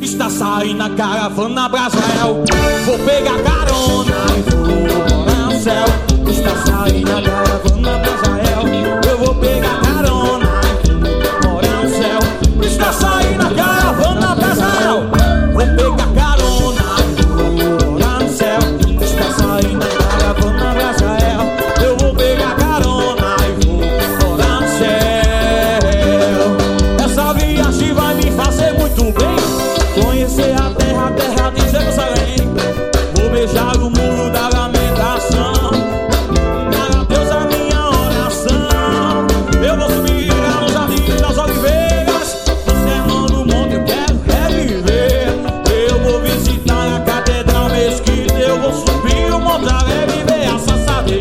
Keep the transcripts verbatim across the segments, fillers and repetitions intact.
está saindo a caravana Brasil. Vou pegar carona e vou morar no céu. Está saindo a caravana Brasil. Eu vou pegar carona e vou morar no céu. Está saindo a caravana Brasil. Vou pegar carona e vou morar no céu. Está saindo a caravana Brasil. Eu vou pegar carona e vou morar no céu. Essa viagem vai me fazer muito bem. Conhecer a terra, a terra de Jerusalém. Vou beijar o muro da lamentação. Para Deus a minha oração. Eu vou subir lá no jardim das oliveiras. No sermão do monte eu quero reviver. Eu vou visitar a catedral mesquita. Eu vou subir o monte alegre e ver a Sassarê.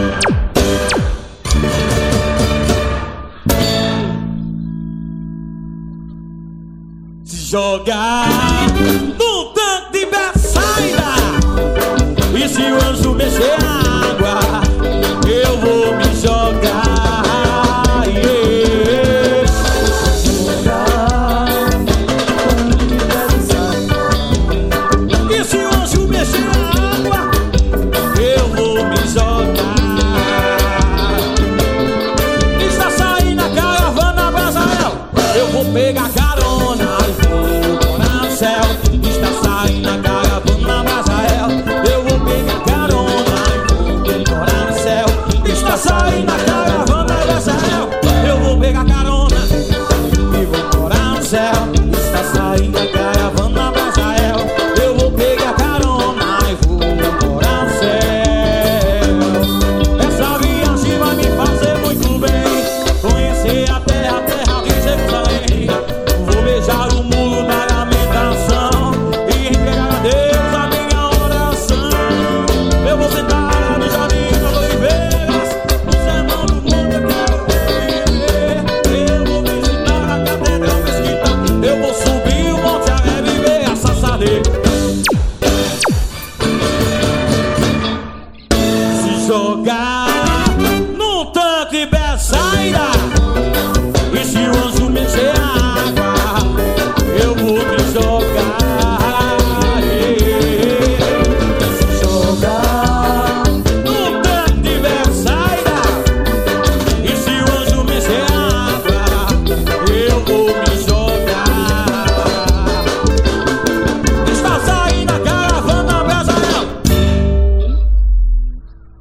Se jogar no tanque de Betsaida. E se o anjo mexer